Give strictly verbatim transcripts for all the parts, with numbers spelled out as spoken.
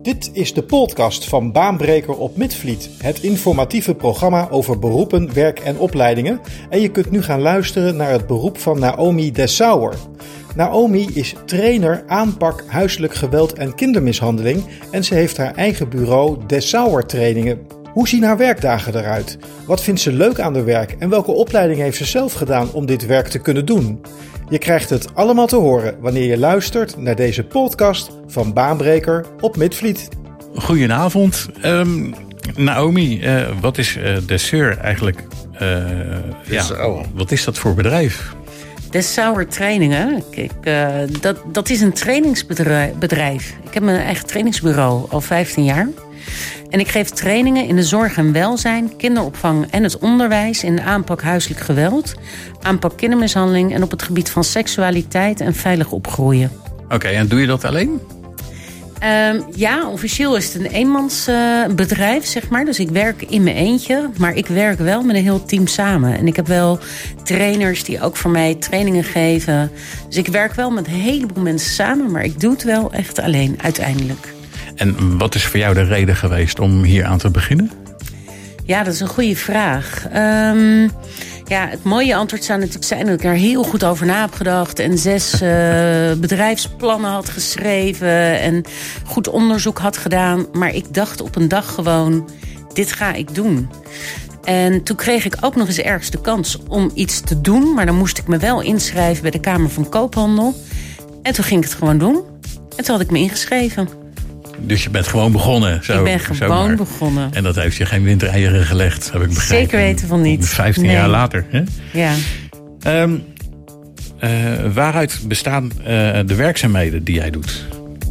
Dit is de podcast van Baanbreker op Midvliet, het informatieve programma over beroepen, werk en opleidingen. En je kunt nu gaan luisteren naar het beroep van Naomi Dessauer. Naomi is trainer aanpak huiselijk geweld en kindermishandeling en ze heeft haar eigen bureau Dessauer Trainingen. Hoe zien haar werkdagen eruit? Wat vindt ze leuk aan haar werk en welke opleiding heeft ze zelf gedaan om dit werk te kunnen doen? Je krijgt het allemaal te horen wanneer je luistert naar deze podcast van Baanbreker op Midvliet. Goedenavond. Um, Naomi, uh, wat is uh, Dessauer eigenlijk? Uh, ja, wat is dat voor bedrijf? Dessauer Trainingen, kijk, uh, dat, dat is een trainingsbedrijf. Ik heb mijn eigen trainingsbureau al vijftien jaar. En ik geef trainingen in de zorg en welzijn, kinderopvang en het onderwijs in de aanpak huiselijk geweld, aanpak kindermishandeling en op het gebied van seksualiteit en veilig opgroeien. Oké, okay, en doe je dat alleen? Um, ja, officieel is het een eenmansbedrijf, uh, zeg maar. Dus ik werk in mijn eentje, maar ik werk wel met een heel team samen. En ik heb wel trainers die ook voor mij trainingen geven. Dus ik werk wel met een heleboel mensen samen, maar ik doe het wel echt alleen uiteindelijk. En wat is voor jou de reden geweest om hier aan te beginnen? Ja, dat is een goede vraag. Um, ja, het mooie antwoord zou natuurlijk zijn dat ik er heel goed over na heb gedacht en zes uh, bedrijfsplannen had geschreven en goed onderzoek had gedaan. Maar ik dacht op een dag gewoon, dit ga ik doen. En toen kreeg ik ook nog eens ergens de kans om iets te doen, maar dan moest ik me wel inschrijven bij de Kamer van Koophandel. En toen ging ik het gewoon doen. En toen had ik me ingeschreven. Dus je bent gewoon begonnen? Zo, ik ben gewoon zomaar. begonnen. En dat heeft je geen wintereieren gelegd, heb ik begrepen. Zeker weten van niet. Vijftien nee. jaar later. Hè? Ja. Um, uh, waaruit bestaan uh, de werkzaamheden die jij doet?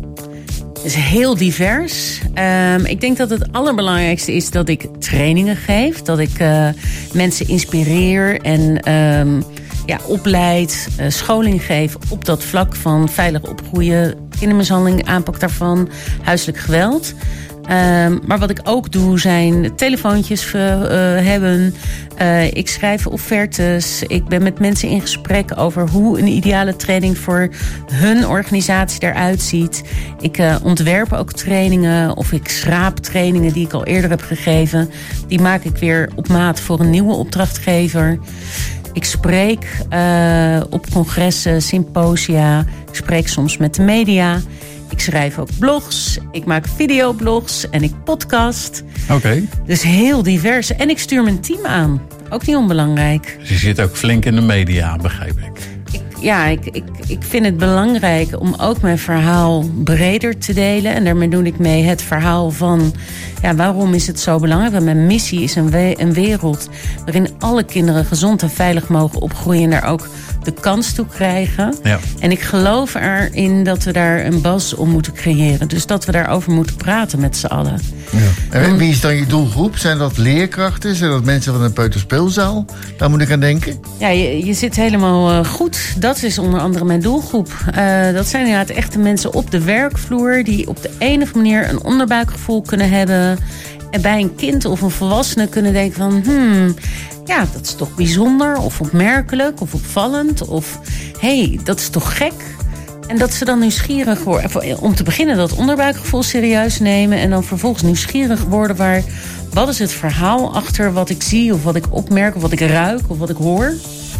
Het is heel divers. Um, ik denk dat het allerbelangrijkste is dat ik trainingen geef. Dat ik uh, mensen inspireer en um, ja, opleid, uh, scholing geef op dat vlak van veilig opgroeien, kindermishandeling, aanpak daarvan, huiselijk geweld. Um, maar wat ik ook doe zijn telefoontjes uh, hebben. Uh, ik schrijf offertes. Ik ben met mensen in gesprek over hoe een ideale training voor hun organisatie eruit ziet. Ik uh, ontwerp ook trainingen of ik schraap trainingen die ik al eerder heb gegeven. Die maak ik weer op maat voor een nieuwe opdrachtgever. Ik spreek uh, op congressen, symposia. Ik spreek soms met de media. Ik schrijf ook blogs. Ik maak videoblogs en ik podcast. Oké. Okay. Dus heel divers. En ik stuur mijn team aan. Ook niet onbelangrijk. Dus je zit ook flink in de media, begrijp ik. ik ja, ik, ik, ik vind het belangrijk om ook mijn verhaal breder te delen. En daarmee doe ik mee het verhaal van, ja, waarom is het zo belangrijk? Want mijn missie is een, we- een wereld waarin alle kinderen gezond en veilig mogen opgroeien en daar ook de kans toe krijgen. Ja. En ik geloof erin dat we daar een bas om moeten creëren. Dus dat we daarover moeten praten met z'n allen. Ja. En wie is dan je doelgroep? Zijn dat leerkrachten? Zijn dat mensen van een peuterspeelzaal? Daar moet ik aan denken. Ja, je, je zit helemaal uh, goed. Dat is onder andere mijn doelgroep. Uh, dat zijn inderdaad echte mensen op de werkvloer die op de enige manier een onderbuikgevoel kunnen hebben. En bij een kind of een volwassene kunnen denken van, hmm, ja, dat is toch bijzonder of opmerkelijk of opvallend. Of, hé, hey, dat is toch gek. En dat ze dan nieuwsgierig worden. Om te beginnen dat onderbuikgevoel serieus nemen. En dan vervolgens nieuwsgierig worden waar, wat is het verhaal achter wat ik zie of wat ik opmerk of wat ik ruik of wat ik hoor.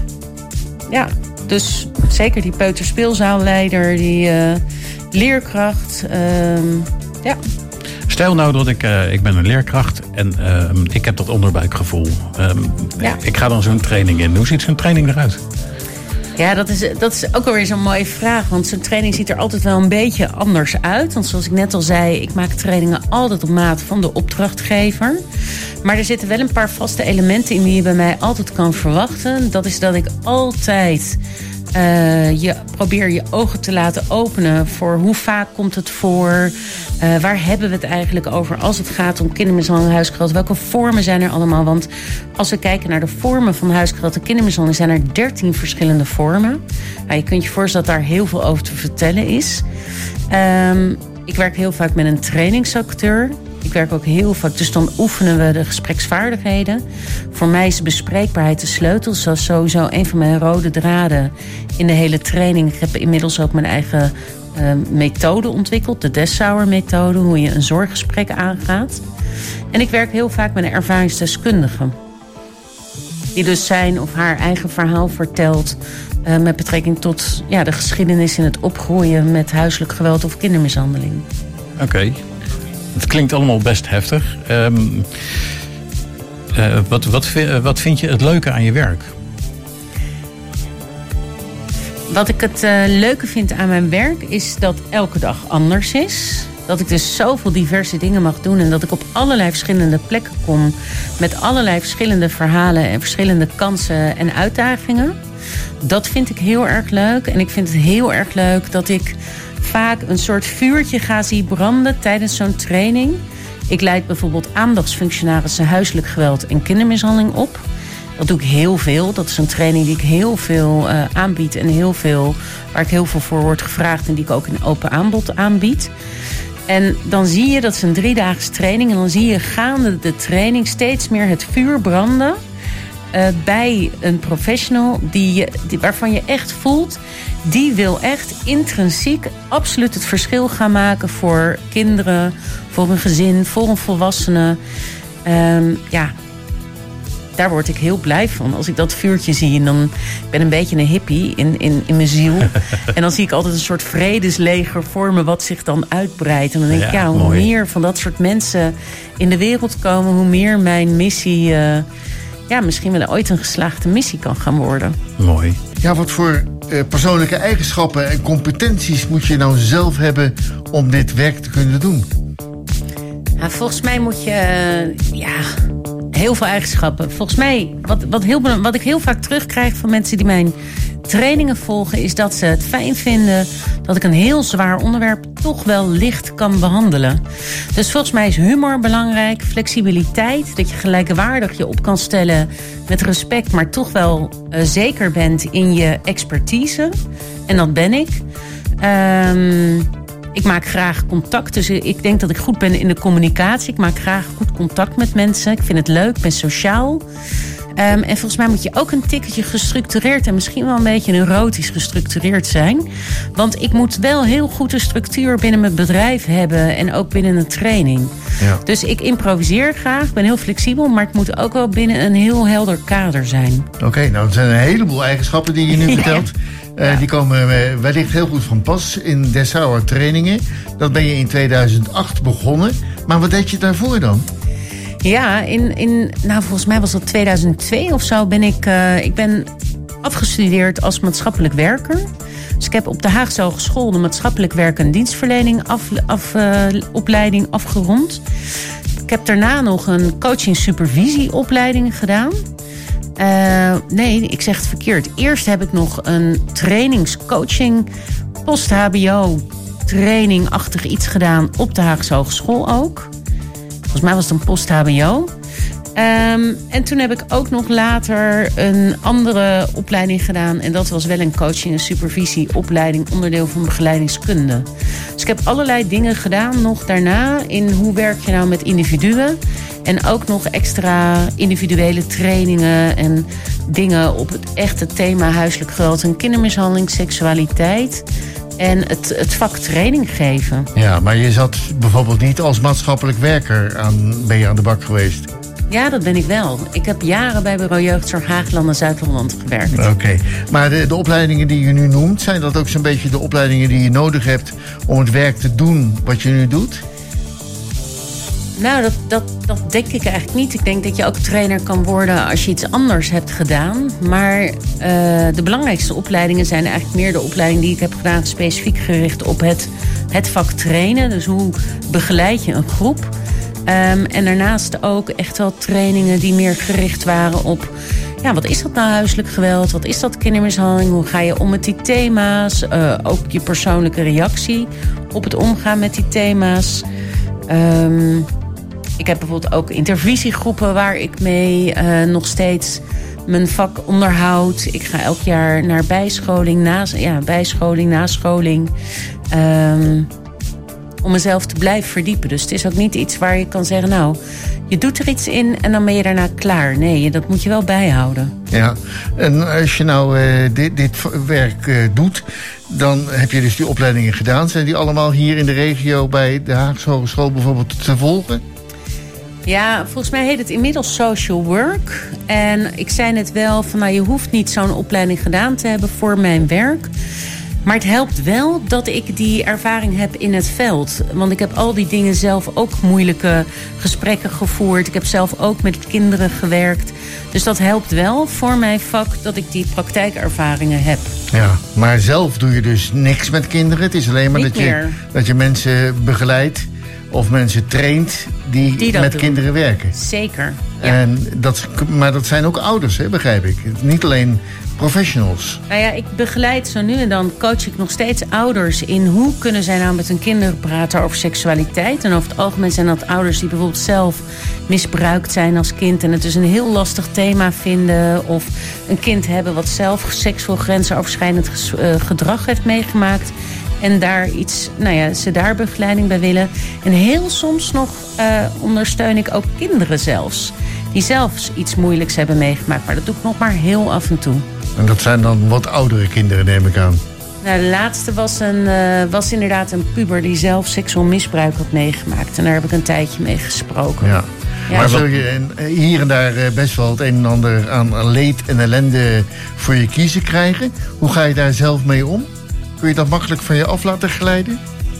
Ja, dus zeker die peuterspeelzaalleider, die uh, leerkracht. Uh, ja. Stel nou dat ik, uh, ik ben een leerkracht en uh, ik heb dat onderbuikgevoel. Um, ja. Ik ga dan zo'n training in. Hoe ziet zo'n training eruit? Ja, dat is, dat is ook alweer zo'n mooie vraag. Want zo'n training ziet er altijd wel een beetje anders uit. Want zoals ik net al zei, ik maak trainingen altijd op maat van de opdrachtgever. Maar er zitten wel een paar vaste elementen in die je bij mij altijd kan verwachten. Dat is dat ik altijd Uh, je probeer je ogen te laten openen voor hoe vaak komt het voor. Uh, waar hebben we het eigenlijk over als het gaat om kindermishandeling, huisgeweld? Welke vormen zijn er allemaal? Want als we kijken naar de vormen van huisgeweld en kindermishandeling, zijn er dertien verschillende vormen. Nou, je kunt je voorstellen dat daar heel veel over te vertellen is. Um, ik werk heel vaak met een trainingsacteur. Ik werk ook heel vaak, dus dan oefenen we de gespreksvaardigheden. Voor mij is bespreekbaarheid de sleutel. Dat is sowieso een van mijn rode draden in de hele training. Ik heb inmiddels ook mijn eigen uh, methode ontwikkeld. De Dessauer-methode, hoe je een zorggesprek aangaat. En ik werk heel vaak met een ervaringsdeskundige. Die dus zijn of haar eigen verhaal vertelt... Uh, met betrekking tot ja, de geschiedenis in het opgroeien... met huiselijk geweld of kindermishandeling. Oké. Okay. Het klinkt allemaal best heftig. Um, uh, wat, wat, wat vind je het leuke aan je werk? Wat ik het uh, leuke vind aan mijn werk is dat elke dag anders is. Dat ik dus zoveel diverse dingen mag doen... en dat ik op allerlei verschillende plekken kom... met allerlei verschillende verhalen en verschillende kansen en uitdagingen. Dat vind ik heel erg leuk. En ik vind het heel erg leuk dat ik vaak een soort vuurtje ga zien branden tijdens zo'n training. Ik leid bijvoorbeeld aandachtsfunctionarissen huiselijk geweld en kindermishandeling op. Dat doe ik heel veel. Dat is een training die ik heel veel uh, aanbied en heel veel, waar ik heel veel voor word gevraagd en die ik ook in open aanbod aanbied. En dan zie je, dat is een driedaagse training, en dan zie je gaande de training steeds meer het vuur branden uh, bij een professional die, die, waarvan je echt voelt, die wil echt intrinsiek absoluut het verschil gaan maken voor kinderen, voor een gezin, voor een volwassene. Um, ja, daar word ik heel blij van. Als ik dat vuurtje zie, en dan ik ben een beetje een hippie in, in, in mijn ziel. En dan zie ik altijd een soort vredesleger vormen wat zich dan uitbreidt. En dan denk ik, ja, ja hoe mooi. meer van dat soort mensen in de wereld komen, hoe meer mijn missie, uh, ja, misschien wel ooit een geslaagde missie kan gaan worden. Mooi. Ja, wat voor uh, persoonlijke eigenschappen en competenties moet je nou zelf hebben om dit werk te kunnen doen? Ja, volgens mij moet je, uh, ja... heel veel eigenschappen. Volgens mij, wat, wat, heel, wat ik heel vaak terugkrijg van mensen die mijn trainingen volgen, is dat ze het fijn vinden dat ik een heel zwaar onderwerp toch wel licht kan behandelen. Dus volgens mij is humor belangrijk, flexibiliteit, dat je gelijkwaardig je op kan stellen met respect, maar toch wel uh, zeker bent in je expertise. En dat ben ik. Um, Ik maak graag contact. Dus ik denk dat ik goed ben in de communicatie. Ik maak graag goed contact met mensen. Ik vind het leuk, ik ben sociaal. Um, en volgens mij moet je ook een tikketje gestructureerd en misschien wel een beetje neurotisch gestructureerd zijn. Want ik moet wel heel goed een structuur binnen mijn bedrijf hebben en ook binnen een training. Ja. Dus ik improviseer graag, ik ben heel flexibel, maar ik moet ook wel binnen een heel helder kader zijn. Oké, okay, nou dat zijn een heleboel eigenschappen die je nu vertelt. Ja. Uh, die komen wellicht heel goed van pas in Dessauer trainingen. Dat ben je in tweeduizend acht begonnen. Maar wat deed je daarvoor dan? Ja, in, in, nou volgens mij was dat tweeduizend twee of zo. Ben ik, uh, ik ben afgestudeerd als maatschappelijk werker. Dus ik heb op de Haagse Hogeschool de maatschappelijk werk en dienstverlening af, af, uh, opleiding afgerond. Ik heb daarna nog een coaching-supervisieopleiding gedaan. Uh, nee, ik zeg het verkeerd. Eerst heb ik nog een trainingscoaching post-H B O trainingachtig iets gedaan op de Haagse Hogeschool ook. Volgens mij was het een post-H B O. Um, en toen heb ik ook nog later een andere opleiding gedaan. En dat was wel een coaching- en supervisieopleiding, onderdeel van begeleidingskunde. Dus ik heb allerlei dingen gedaan nog daarna in hoe werk je nou met individuen. En ook nog extra individuele trainingen en dingen op het echte thema huiselijk geweld en kindermishandeling, seksualiteit. En het, het vak training geven. Ja, maar je zat bijvoorbeeld niet als maatschappelijk werker aan, ben je aan de bak geweest? Ja, dat ben ik wel. Ik heb jaren bij Bureau Jeugdzorg Haagland en Zuid-Holland gewerkt. Oké, okay. Maar de, de opleidingen die je nu noemt, zijn dat ook zo'n beetje de opleidingen die je nodig hebt om het werk te doen wat je nu doet? Nou, dat, dat, dat denk ik eigenlijk niet. Ik denk dat je ook trainer kan worden als je iets anders hebt gedaan. Maar uh, de belangrijkste opleidingen zijn eigenlijk meer de opleidingen die ik heb gedaan, specifiek gericht op het, het vak trainen. Dus hoe begeleid je een groep? Um, en daarnaast ook echt wel trainingen die meer gericht waren op, ja, wat is dat nou huiselijk geweld? Wat is dat kindermishandeling? Hoe ga je om met die thema's? Uh, ook je persoonlijke reactie op het omgaan met die thema's. Um, ik heb bijvoorbeeld ook intervisiegroepen waar ik mee uh, nog steeds mijn vak onderhoud. Ik ga elk jaar naar bijscholing, na, ja, bijscholing, nascholing. Um, om mezelf te blijven verdiepen. Dus het is ook niet iets waar je kan zeggen, nou, je doet er iets in en dan ben je daarna klaar. Nee, dat moet je wel bijhouden. Ja, en als je nou uh, dit, dit werk uh, doet, dan heb je dus die opleidingen gedaan. Zijn die allemaal hier in de regio bij de Haagse Hogeschool bijvoorbeeld te volgen? Ja, volgens mij heet het inmiddels social work. En ik zei net wel van, nou, je hoeft niet zo'n opleiding gedaan te hebben voor mijn werk. Maar het helpt wel dat ik die ervaring heb in het veld. Want ik heb al die dingen zelf ook moeilijke gesprekken gevoerd. Ik heb zelf ook met kinderen gewerkt. Dus dat helpt wel voor mijn vak dat ik die praktijkervaringen heb. Ja, maar zelf doe je dus niks met kinderen. Het is alleen maar dat je, dat je mensen begeleidt of mensen traint die, die met doen. kinderen werken. Zeker. Ja. En dat, maar dat zijn ook ouders, hè, begrijp ik. Niet alleen professionals. Nou ja, ik begeleid zo nu en dan, coach ik nog steeds ouders in hoe kunnen zij nou met hun kinderen praten over seksualiteit. En over het algemeen zijn dat ouders die bijvoorbeeld zelf misbruikt zijn als kind en het dus een heel lastig thema vinden. Of een kind hebben wat zelf seksueel grensoverschrijdend gedrag heeft meegemaakt. En daar iets, nou ja, ze daar begeleiding bij willen. En heel soms nog uh, ondersteun ik ook kinderen zelfs. Die zelfs iets moeilijks hebben meegemaakt. Maar dat doe ik nog maar heel af en toe. En dat zijn dan wat oudere kinderen, neem ik aan. Nou, de laatste was, een, uh, was inderdaad een puber die zelf seksueel misbruik had meegemaakt. En daar heb ik een tijdje mee gesproken. Ja. Ja. Maar zul je hier en daar best wel het een en ander aan leed en ellende voor je kiezen krijgen? Hoe ga je daar zelf mee om? Kun je dat makkelijk van je af laten glijden?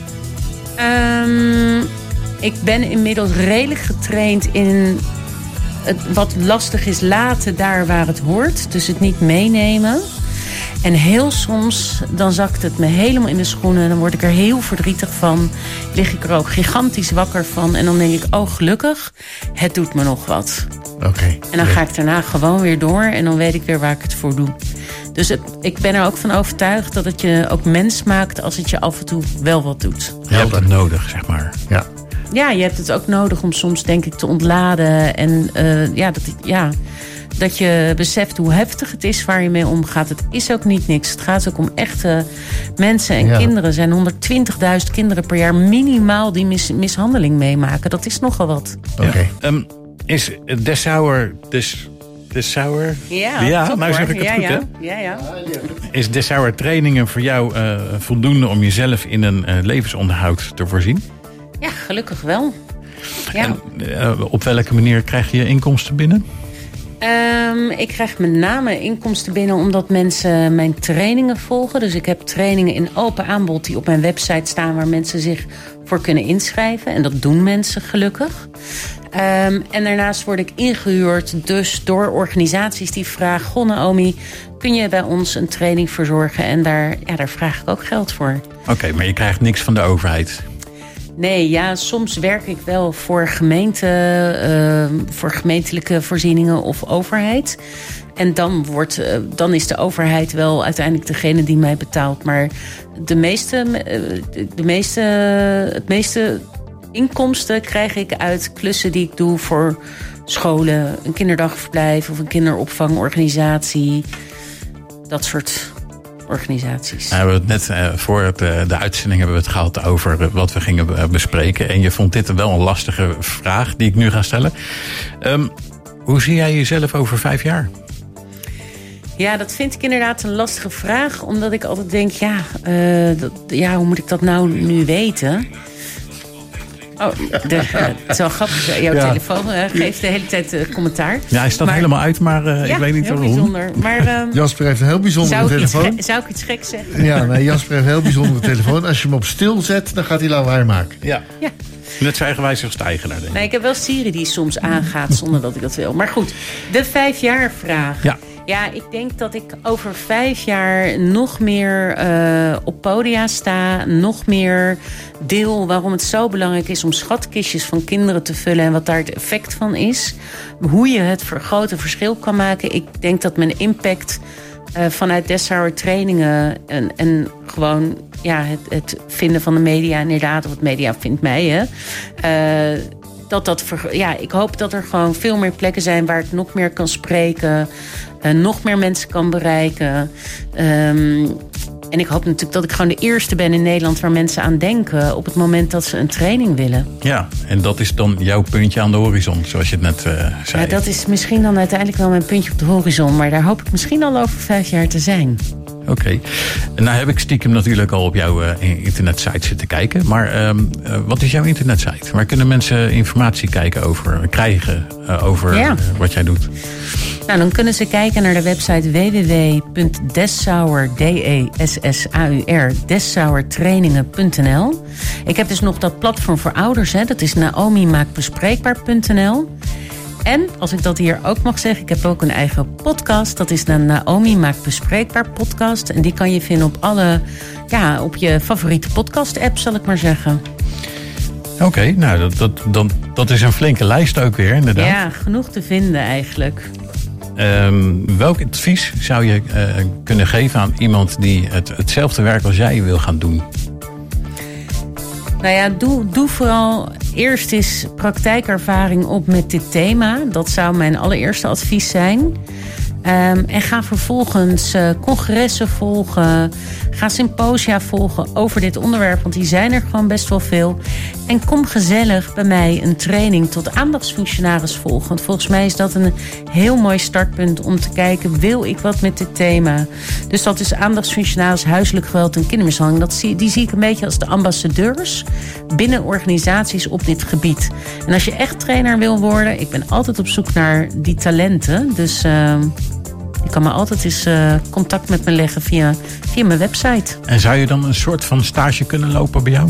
Um, ik ben inmiddels redelijk getraind in het wat lastig is laten daar waar het hoort. Dus het niet meenemen. En heel soms, dan zakt het me helemaal in de schoenen. Dan word ik er heel verdrietig van. Lig ik er ook gigantisch wakker van. En dan denk ik, oh gelukkig, het doet me nog wat. Oké. Okay. En dan ga ik daarna gewoon weer door. En dan weet ik weer waar ik het voor doe. Dus het, ik ben er ook van overtuigd dat het je ook mens maakt als het je af en toe wel wat doet. Je hebt het nodig, zeg maar. Ja. Ja, je hebt het ook nodig om soms, denk ik, te ontladen. En uh, ja, dat, ja, dat je beseft hoe heftig het is waar je mee omgaat. Het is ook niet niks. Het gaat ook om echte mensen en ja. kinderen. Er zijn honderdtwintigduizend kinderen per jaar minimaal die mis, mishandeling meemaken. Dat is nogal wat. Oké. Okay. Ja. Um, is Dessauer... Dus Dessauer? Ja, ja nou zeg ik het ja, goed, ja. hè? Ja, ja. Is Dessauer trainingen voor jou uh, voldoende om jezelf in een uh, levensonderhoud te voorzien? Ja, gelukkig wel. Ja. En, uh, op welke manier krijg je inkomsten binnen? Um, ik krijg met name inkomsten binnen omdat mensen mijn trainingen volgen. Dus ik heb trainingen in open aanbod die op mijn website staan waar mensen zich voor kunnen inschrijven. En dat doen mensen gelukkig. Um, en daarnaast word ik ingehuurd dus door organisaties die vragen: goh Naomi, kun je bij ons een training verzorgen? En daar, ja, daar vraag ik ook geld voor. Oké, okay, maar je krijgt niks van de overheid? Nee, ja, soms werk ik wel voor gemeente, uh, voor gemeentelijke voorzieningen of overheid. En dan, wordt, uh, dan is de overheid wel uiteindelijk degene die mij betaalt. Maar de meeste, uh, de meeste, het meeste inkomsten krijg ik uit klussen die ik doe voor scholen, een kinderdagverblijf of een kinderopvangorganisatie. Dat soort organisaties. Nou, we hebben het net uh, voor het, uh, de uitzending hebben we het gehad over uh, wat we gingen uh, bespreken. En je vond dit wel een lastige vraag die ik nu ga stellen. Um, hoe zie jij jezelf over vijf jaar? Ja, dat vind ik inderdaad een lastige vraag. Omdat ik altijd denk, ja, uh, dat, ja hoe moet ik dat nou nu weten? Oh, de, uh, het is wel grappig. Jouw ja. telefoon uh, geeft de hele tijd uh, commentaar. Ja, hij staat maar helemaal uit, maar uh, ja, ik weet niet heel waarom. Bijzonder. Maar, um, Jasper heeft een heel bijzondere zou telefoon. Ge- zou ik iets geks zeggen? Ja, nee, Jasper heeft een heel bijzondere telefoon. Als je hem op stil zet, dan gaat hij lawaai maken. Ja. ja. Net zijn eigenwijs als de eigenaar, denk ik. Nee, ik heb wel Siri die soms aangaat zonder dat ik dat wil. Maar goed, de vijf jaar vraag. Ja. Ja, ik denk dat ik over vijf jaar nog meer uh, op podia sta. Nog meer deel waarom het zo belangrijk is om schatkistjes van kinderen te vullen. En wat daar het effect van is. Hoe je het grote verschil kan maken. Ik denk dat mijn impact uh, vanuit Dessauer trainingen en, en gewoon ja, het, het vinden van de media inderdaad. Of het media vindt mij, hè. Uh, Dat dat, ja, ik hoop dat er gewoon veel meer plekken zijn waar ik nog meer kan spreken. Uh, nog meer mensen kan bereiken. Um, En ik hoop natuurlijk dat ik gewoon de eerste ben in Nederland waar mensen aan denken op het moment dat ze een training willen. Ja, en dat is dan jouw puntje aan de horizon, zoals je het net uh, zei. Ja, dat is misschien dan uiteindelijk wel mijn puntje op de horizon, maar daar hoop ik misschien al over vijf jaar te zijn. Oké. Okay. Nou heb ik stiekem natuurlijk al op jouw uh, internetsite zitten kijken. Maar uh, uh, wat is jouw internetsite? Waar kunnen mensen informatie kijken over, krijgen uh, over ja. uh, wat jij doet? Nou, dan kunnen ze kijken naar de website w w w punt dessauer, D E S S A U R, dessauertrainingen punt n l. Ik heb dus nog dat platform voor ouders, hè, dat is naomi maakt bespreekbaar punt n l. En, als ik dat hier ook mag zeggen, ik heb ook een eigen podcast. Dat is de Naomi Maakt Bespreekbaar podcast. En die kan je vinden op alle, ja, op je favoriete podcast-app, zal ik maar zeggen. Oké, okay, nou, dat, dat, dat, dat is een flinke lijst ook weer, inderdaad. Ja, genoeg te vinden eigenlijk. Um, welk advies zou je uh, kunnen geven aan iemand die het, hetzelfde werk als jij wil gaan doen? Nou ja, doe, doe vooral eerst eens praktijkervaring op met dit thema. Dat zou mijn allereerste advies zijn. Um, en ga vervolgens uh, congressen volgen. Ga symposia volgen over dit onderwerp. Want die zijn er gewoon best wel veel. En kom gezellig bij mij een training tot aandachtsfunctionaris volgen. Want volgens mij is dat een heel mooi startpunt om te kijken, wil ik wat met dit thema? Dus dat is aandachtsfunctionaris, huiselijk geweld en kindermishandeling. Dat zie, die zie ik een beetje als de ambassadeurs binnen organisaties op dit gebied. En als je echt trainer wil worden, ik ben altijd op zoek naar die talenten. Dus uh, je kan me altijd eens uh, contact met me leggen via, via mijn website. En zou je dan een soort van stage kunnen lopen bij jou?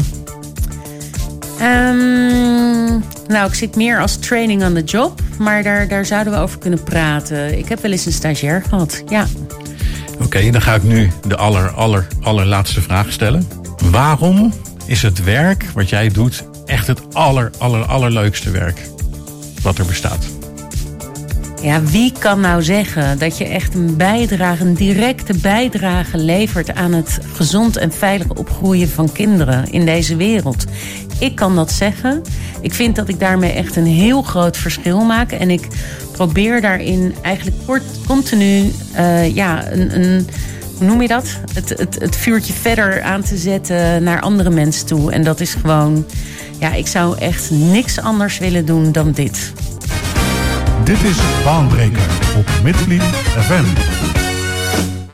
Um, nou, ik zit meer als training on the job. Maar daar, daar zouden we over kunnen praten. Ik heb wel eens een stagiair gehad, ja. Oké, okay, dan ga ik nu de aller, aller, allerlaatste vraag stellen. Waarom is het werk wat jij doet echt het aller, aller, allerleukste werk wat er bestaat? Ja, wie kan nou zeggen dat je echt een bijdrage, een directe bijdrage levert aan het gezond en veilig opgroeien van kinderen in deze wereld? Ik kan dat zeggen. Ik vind dat ik daarmee echt een heel groot verschil maak. En ik probeer daarin eigenlijk kort, continu uh, ja, een, een, hoe noem je dat? Het, het, het vuurtje verder aan te zetten naar andere mensen toe. En dat is gewoon, ja, ik zou echt niks anders willen doen dan dit. Dit is Baanbreker op Midvliet F M.